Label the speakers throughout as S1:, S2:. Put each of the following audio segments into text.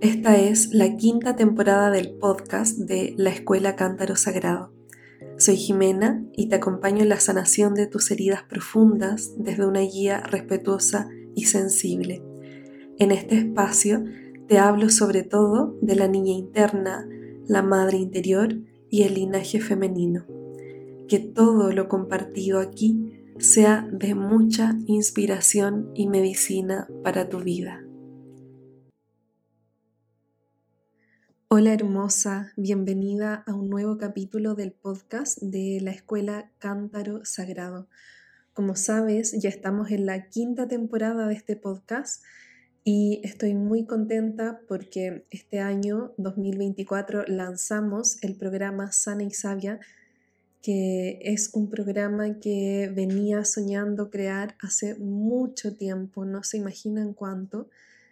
S1: Esta es la quinta temporada del podcast de la Escuela Cántaro Sagrado. Soy Jimena y te acompaño en la sanación de tus heridas profundas desde una guía respetuosa y sensible. En este espacio te hablo sobre todo de la niña interna, la madre interior y el linaje femenino. Que todo lo compartido aquí sea de mucha inspiración y medicina para tu vida. Hola hermosa, bienvenida a un nuevo capítulo del podcast de la Escuela Cántaro Sagrado. Como sabes, ya estamos en la quinta temporada de este podcast y estoy muy contenta porque este año 2024 lanzamos el programa Sana y Sabia, que es un programa que venía soñando crear hace mucho tiempo, no se imaginan cuánto.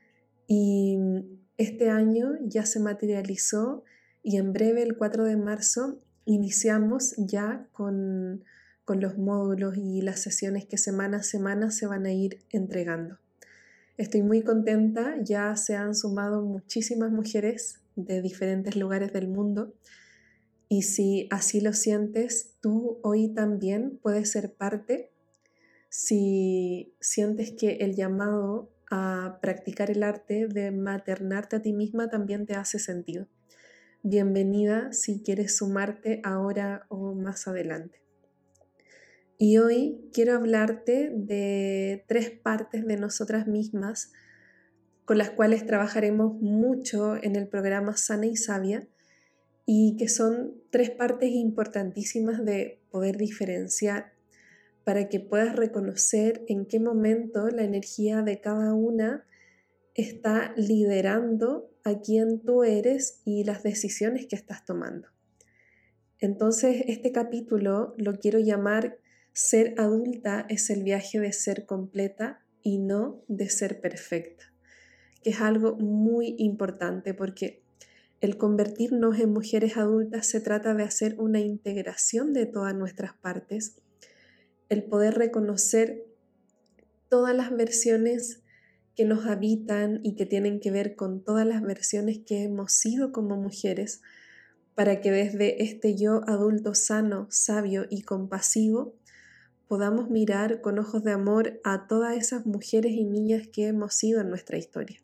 S1: Y este año ya se materializó y en breve, el 4 de marzo, iniciamos ya con los módulos y las sesiones que semana a semana se van a ir entregando. Estoy muy contenta, ya se han sumado muchísimas mujeres de diferentes lugares del mundo y si así lo sientes, tú hoy también puedes ser parte. Si sientes que el llamado a practicar el arte de maternarte a ti misma también te hace sentido. Bienvenida si quieres sumarte ahora o más adelante. Y hoy quiero hablarte de 3 partes de nosotras mismas con las cuales trabajaremos mucho en el programa Sana y Sabia y que son 3 partes importantísimas de poder diferenciar para que puedas reconocer en qué momento la energía de cada una está liderando a quién tú eres y las decisiones que estás tomando. Entonces, este capítulo lo quiero llamar Ser adulta es el viaje de ser completa y no de ser perfecta, que es algo muy importante porque el convertirnos en mujeres adultas se trata de hacer una integración de todas nuestras partes, el poder reconocer todas las versiones que nos habitan y que tienen que ver con todas las versiones que hemos sido como mujeres, para que desde este yo adulto sano, sabio y compasivo podamos mirar con ojos de amor a todas esas mujeres y niñas que hemos sido en nuestra historia.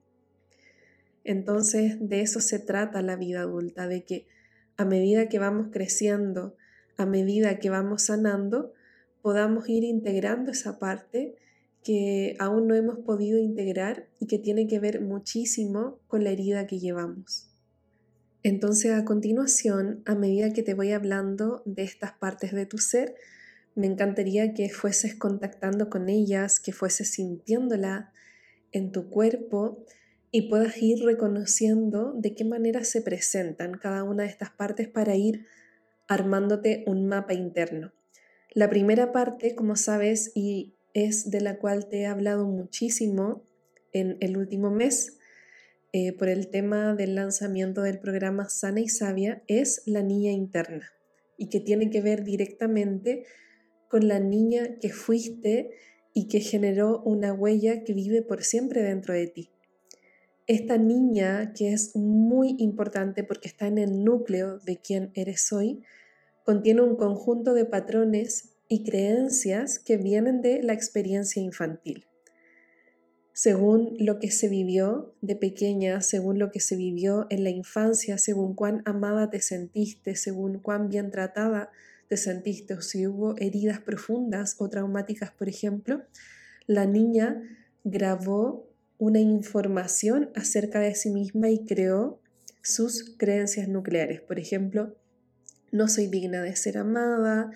S1: Entonces, de eso se trata la vida adulta, de que a medida que vamos creciendo, a medida que vamos sanando, podamos ir integrando esa parte que aún no hemos podido integrar y que tiene que ver muchísimo con la herida que llevamos. Entonces, a continuación, a medida que te voy hablando de estas partes de tu ser, me encantaría que fueses contactando con ellas, que fueses sintiéndola en tu cuerpo y puedas ir reconociendo de qué manera se presentan cada una de estas partes para ir armándote un mapa interno. La primera parte, como sabes, y es de la cual te he hablado muchísimo en el último mes, por el tema del lanzamiento del programa Sana y Sabia, es la niña interna y que tiene que ver directamente con la niña que fuiste y que generó una huella que vive por siempre dentro de ti. Esta niña, que es muy importante porque está en el núcleo de quién eres hoy, contiene un conjunto de patrones y creencias que vienen de la experiencia infantil. Según lo que se vivió de pequeña, según lo que se vivió en la infancia, según cuán amada te sentiste, según cuán bien tratada te sentiste, o si hubo heridas profundas o traumáticas, por ejemplo, la niña grabó una información acerca de sí misma y creó sus creencias nucleares. Por ejemplo, no soy digna de ser amada,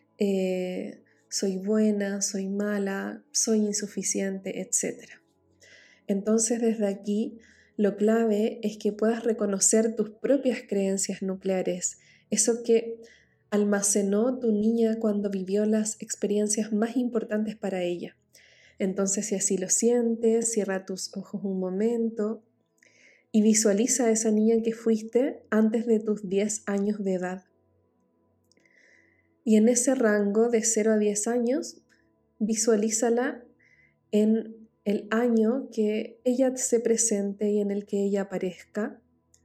S1: soy buena, soy mala, soy insuficiente, etc. Entonces, desde aquí, lo clave es que puedas reconocer tus propias creencias nucleares, eso que almacenó tu niña cuando vivió las experiencias más importantes para ella. Entonces, si así lo sientes, cierra tus ojos un momento y visualiza a esa niña que fuiste antes de tus 10 años de edad. Y en ese rango de 0 a 10 años, visualízala en el año que ella se presente y en el que ella aparezca.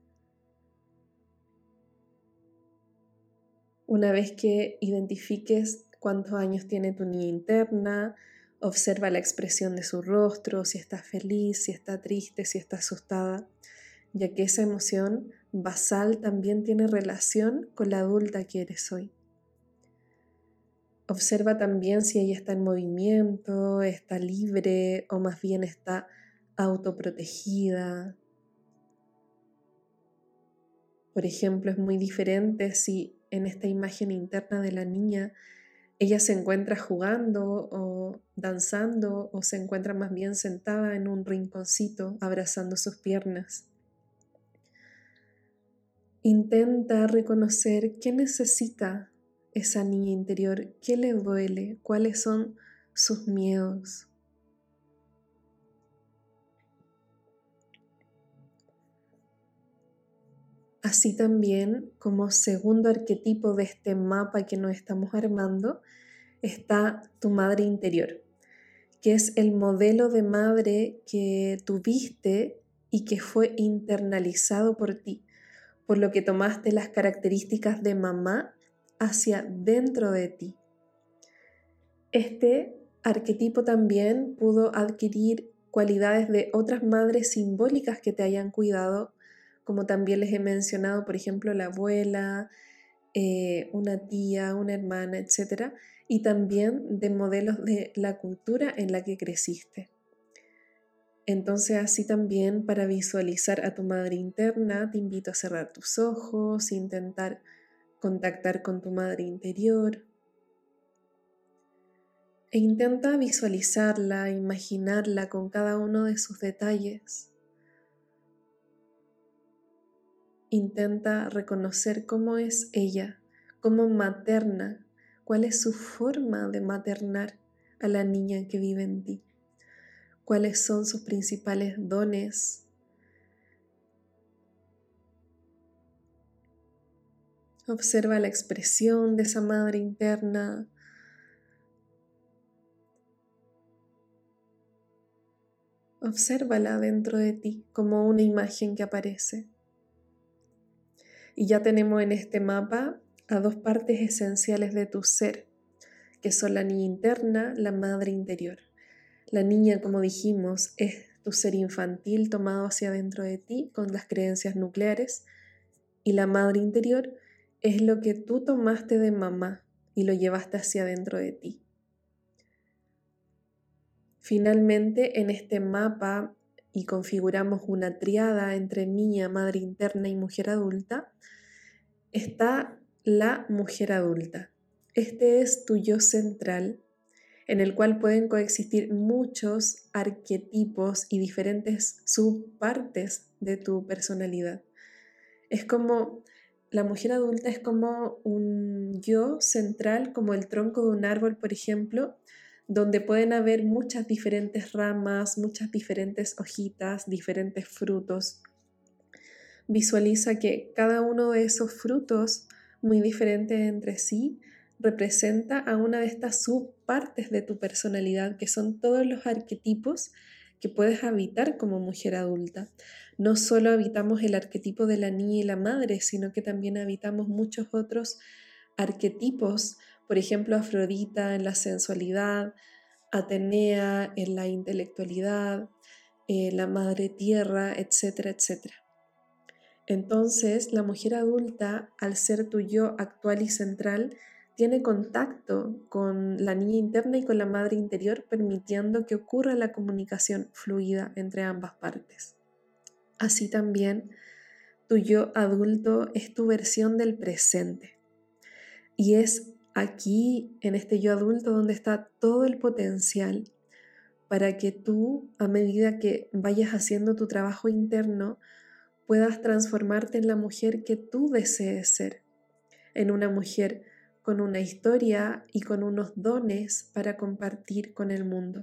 S1: Una vez que identifiques cuántos años tiene tu niña interna, observa la expresión de su rostro, si está feliz, si está triste, si está asustada, ya que esa emoción basal también tiene relación con la adulta que eres hoy. Observa también si ella está en movimiento, está libre o más bien está autoprotegida. Por ejemplo, es muy diferente si en esta imagen interna de la niña ella se encuentra jugando o danzando o se encuentra más bien sentada en un rinconcito abrazando sus piernas. Intenta reconocer qué necesita esa niña interior, qué le duele, cuáles son sus miedos. Así también, como segundo arquetipo de este mapa que nos estamos armando, está tu madre interior, que es el modelo de madre que tuviste y que fue internalizado por ti, por lo que tomaste las características de mamá hacia dentro de ti. Este arquetipo también pudo adquirir cualidades de otras madres simbólicas que te hayan cuidado, como también les he mencionado, por ejemplo, la abuela, una tía, una hermana, etc. Y también de modelos de la cultura en la que creciste. Entonces, así también para visualizar a tu madre interna, te invito a cerrar tus ojos, intentar contactar con tu madre interior. E intenta visualizarla, imaginarla con cada uno de sus detalles. Intenta reconocer cómo es ella, cómo materna, cuál es su forma de maternar a la niña que vive en ti, cuáles son sus principales dones. Observa la expresión de esa madre interna. Obsérvala dentro de ti como una imagen que aparece. Y ya tenemos en este mapa a dos partes esenciales de tu ser, que son la niña interna, la madre interior. La niña, como dijimos, es tu ser infantil tomado hacia dentro de ti con las creencias nucleares, y la madre interior es lo que tú tomaste de mamá y lo llevaste hacia dentro de ti. Finalmente, en este mapa, y configuramos una triada entre niña, madre interna y mujer adulta, está la mujer adulta. Este es tu yo central, en el cual pueden coexistir muchos arquetipos y diferentes subpartes de tu personalidad. Es como, la mujer adulta es como un yo central, como el tronco de un árbol, por ejemplo, donde pueden haber muchas diferentes ramas, muchas diferentes hojitas, diferentes frutos. Visualiza que cada uno de esos frutos, muy diferentes entre sí, representa a una de estas subpartes de tu personalidad, que son todos los arquetipos que puedes habitar como mujer adulta. No solo habitamos el arquetipo de la niña y la madre, sino que también habitamos muchos otros arquetipos, por ejemplo, Afrodita en la sensualidad, Atenea en la intelectualidad, la madre tierra, etcétera, etcétera. Entonces, la mujer adulta, al ser tu yo actual y central, tiene contacto con la niña interna y con la madre interior, permitiendo que ocurra la comunicación fluida entre ambas partes. Así también, tu yo adulto es tu versión del presente. Y es aquí, en este yo adulto, donde está todo el potencial para que tú, a medida que vayas haciendo tu trabajo interno, puedas transformarte en la mujer que tú desees ser, en una mujer con una historia y con unos dones para compartir con el mundo.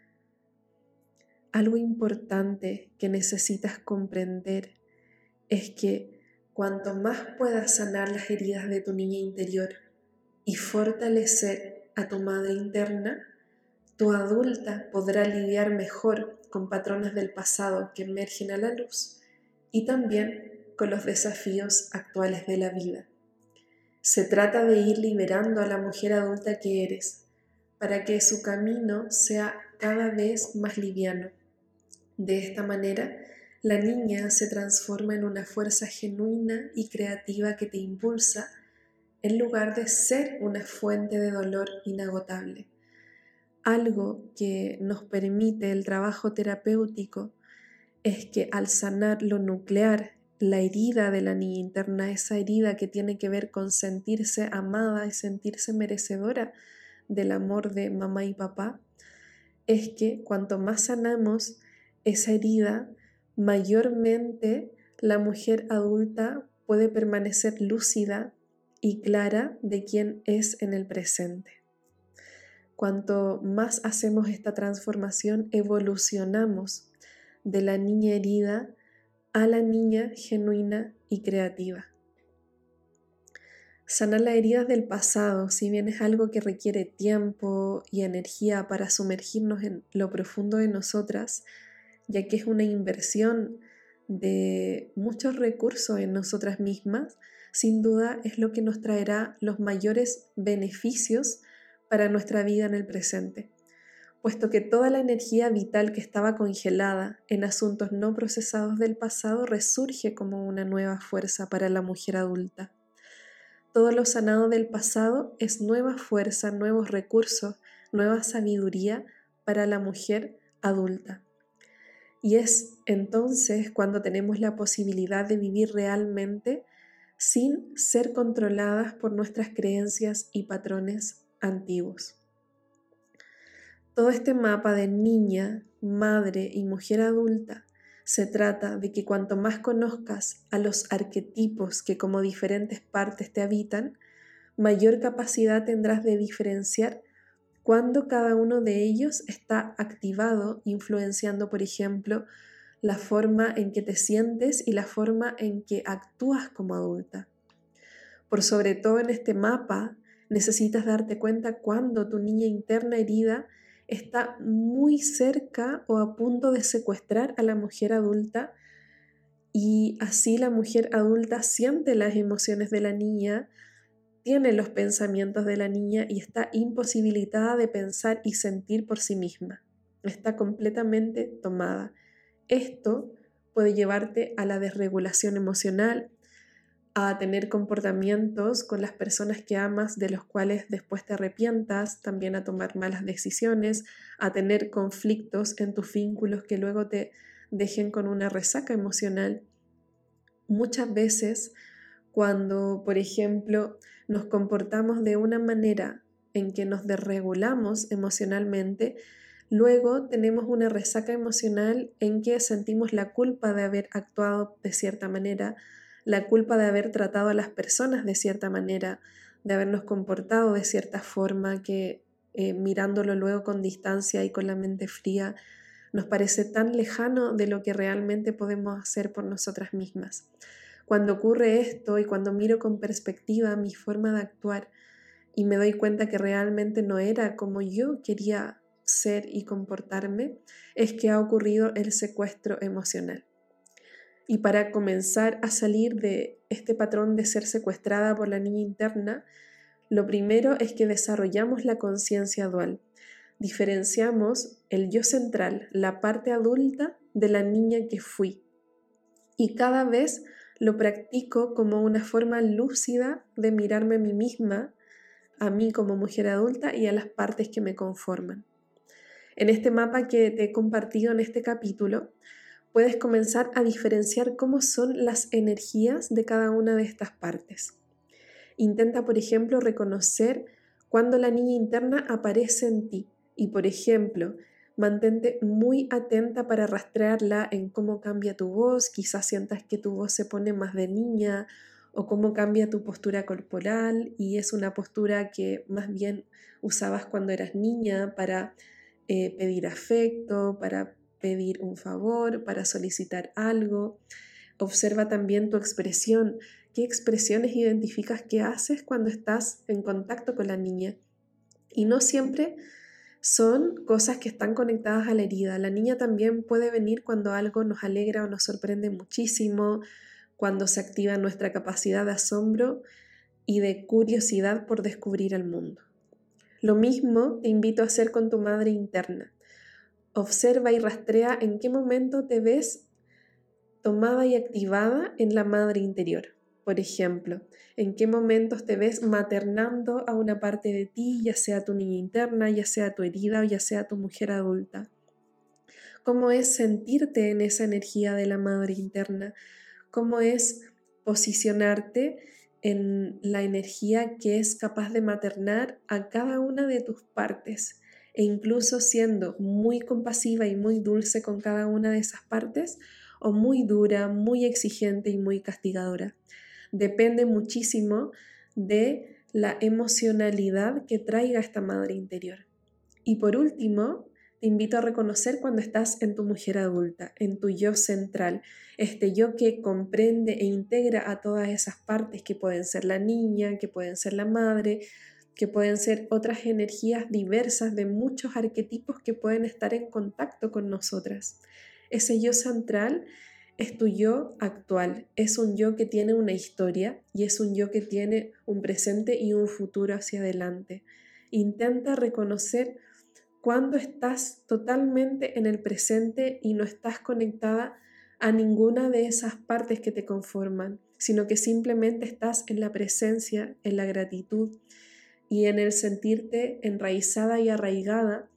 S1: Algo importante que necesitas comprender es que cuanto más puedas sanar las heridas de tu niña interior y fortalecer a tu madre interna, tu adulta podrá lidiar mejor con patrones del pasado que emergen a la luz y también con los desafíos actuales de la vida. Se trata de ir liberando a la mujer adulta que eres para que su camino sea cada vez más liviano. De esta manera, la niña se transforma en una fuerza genuina y creativa que te impulsa en lugar de ser una fuente de dolor inagotable. Algo que nos permite el trabajo terapéutico es que al sanar lo nuclear, la herida de la niña interna, esa herida que tiene que ver con sentirse amada y sentirse merecedora del amor de mamá y papá, es que cuanto más sanamos esa herida, mayormente la mujer adulta puede permanecer lúcida y clara de quién es en el presente. Cuanto más hacemos esta transformación, evolucionamos de la niña herida a la niña genuina y creativa. Sanar las heridas del pasado, si bien es algo que requiere tiempo y energía para sumergirnos en lo profundo de nosotras, ya que es una inversión de muchos recursos en nosotras mismas, sin duda es lo que nos traerá los mayores beneficios para nuestra vida en el presente, puesto que toda la energía vital que estaba congelada en asuntos no procesados del pasado resurge como una nueva fuerza para la mujer adulta. Todo lo sanado del pasado es nueva fuerza, nuevos recursos, nueva sabiduría para la mujer adulta. Y es entonces cuando tenemos la posibilidad de vivir realmente sin ser controladas por nuestras creencias y patrones antiguos. Todo este mapa de niña, madre y mujer adulta se trata de que cuanto más conozcas a los arquetipos que como diferentes partes te habitan, mayor capacidad tendrás de diferenciar cuándo cada uno de ellos está activado, influenciando, por ejemplo, la forma en que te sientes y la forma en que actúas como adulta. Por sobre todo en este mapa, necesitas darte cuenta cuando tu niña interna herida está muy cerca o a punto de secuestrar a la mujer adulta, y así la mujer adulta siente las emociones de la niña, tiene los pensamientos de la niña y está imposibilitada de pensar y sentir por sí misma. Está completamente tomada. Esto puede llevarte a la desregulación emocional, a tener comportamientos con las personas que amas de los cuales después te arrepientas, también a tomar malas decisiones, a tener conflictos en tus vínculos que luego te dejen con una resaca emocional. Muchas veces cuando, por ejemplo, nos comportamos de una manera en que nos desregulamos emocionalmente, luego tenemos una resaca emocional en que sentimos la culpa de haber actuado de cierta manera, la culpa de haber tratado a las personas de cierta manera, de habernos comportado de cierta forma que mirándolo luego con distancia y con la mente fría, nos parece tan lejano de lo que realmente podemos hacer por nosotras mismas. Cuando ocurre esto y cuando miro con perspectiva mi forma de actuar y me doy cuenta que realmente no era como yo quería ser y comportarme, es que ha ocurrido el secuestro emocional. Y para comenzar a salir de este patrón de ser secuestrada por la niña interna, lo primero es que desarrollamos la conciencia dual. Diferenciamos el yo central, la parte adulta, de la niña que fui. Y cada vez lo practico como una forma lúcida de mirarme a mí misma, a mí como mujer adulta y a las partes que me conforman. En este mapa que te he compartido en este capítulo, puedes comenzar a diferenciar cómo son las energías de cada una de estas partes. Intenta, por ejemplo, reconocer cuando la niña interna aparece en ti y, por ejemplo, mantente muy atenta para rastrearla en cómo cambia tu voz, quizás sientas que tu voz se pone más de niña o cómo cambia tu postura corporal y es una postura que más bien usabas cuando eras niña para pedir afecto, para pedir un favor, para solicitar algo. Observa también tu expresión. ¿Qué expresiones identificas que haces cuando estás en contacto con la niña? Y no siempre son cosas que están conectadas a la herida. La niña también puede venir cuando algo nos alegra o nos sorprende muchísimo, cuando se activa nuestra capacidad de asombro y de curiosidad por descubrir el mundo. Lo mismo te invito a hacer con tu madre interna. Observa y rastrea en qué momento te ves tomada y activada en la madre interior. Por ejemplo, en qué momentos te ves maternando a una parte de ti, ya sea tu niña interna, ya sea tu herida o ya sea tu mujer adulta. ¿Cómo es sentirte en esa energía de la madre interna? ¿Cómo es posicionarte en la energía que es capaz de maternar a cada una de tus partes? E incluso siendo muy compasiva y muy dulce con cada una de esas partes, o muy dura, muy exigente y muy castigadora. Depende muchísimo de la emocionalidad que traiga esta madre interior. Y por último, te invito a reconocer cuando estás en tu mujer adulta, en tu yo central, este yo que comprende e integra a todas esas partes que pueden ser la niña, que pueden ser la madre, que pueden ser otras energías diversas de muchos arquetipos que pueden estar en contacto con nosotras. Ese yo central es tu yo actual, es un yo que tiene una historia y es un yo que tiene un presente y un futuro hacia adelante. Intenta reconocer cuando estás totalmente en el presente y no estás conectada a ninguna de esas partes que te conforman, sino que simplemente estás en la presencia, en la gratitud y en el sentirte enraizada y arraigada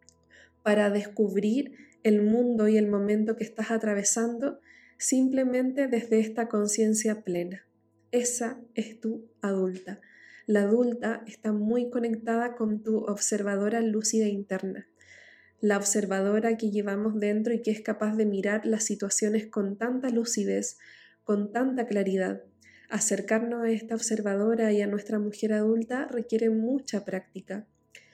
S1: para descubrir el mundo y el momento que estás atravesando simplemente desde esta conciencia plena. Esa es tu adulta. La adulta está muy conectada con tu observadora lúcida interna, la observadora que llevamos dentro y que es capaz de mirar las situaciones con tanta lucidez, con tanta claridad. Acercarnos a esta observadora y a nuestra mujer adulta requiere mucha práctica.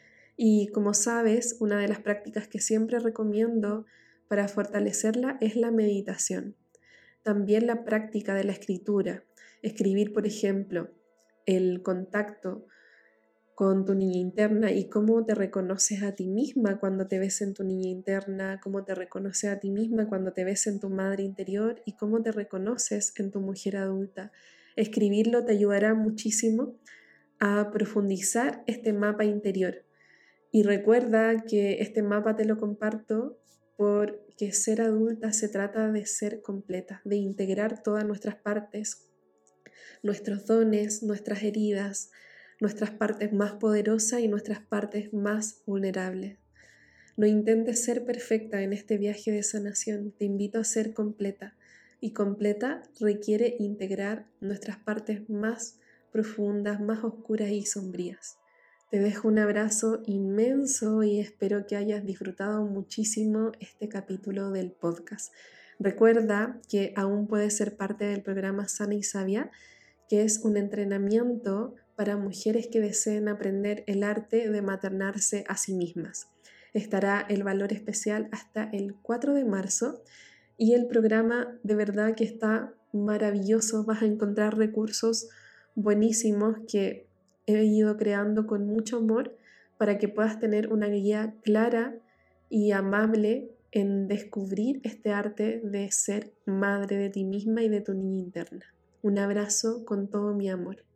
S1: Y como sabes, una de las prácticas que siempre recomiendo para fortalecerla es la meditación. También la práctica de la escritura. Escribir, por ejemplo, el contacto con tu niña interna y cómo te reconoces a ti misma cuando te ves en tu niña interna, cómo te reconoces a ti misma cuando te ves en tu madre interior y cómo te reconoces en tu mujer adulta. Escribirlo te ayudará muchísimo a profundizar este mapa interior. Y recuerda que este mapa te lo comparto porque ser adulta se trata de ser completa, de integrar todas nuestras partes, nuestros dones, nuestras heridas, nuestras partes más poderosas y nuestras partes más vulnerables. No intentes ser perfecta en este viaje de sanación, te invito a ser completa. Y completa requiere integrar nuestras partes más profundas, más oscuras y sombrías. Te dejo un abrazo inmenso y espero que hayas disfrutado muchísimo este capítulo del podcast. Recuerda que aún puedes ser parte del programa Sana y Sabia, que es un entrenamiento para mujeres que deseen aprender el arte de maternarse a sí mismas. Estará el valor especial hasta el 4 de marzo y el programa de verdad que está maravilloso. Vas a encontrar recursos buenísimos que he ido creando con mucho amor para que puedas tener una guía clara y amable en descubrir este arte de ser madre de ti misma y de tu niña interna. Un abrazo con todo mi amor.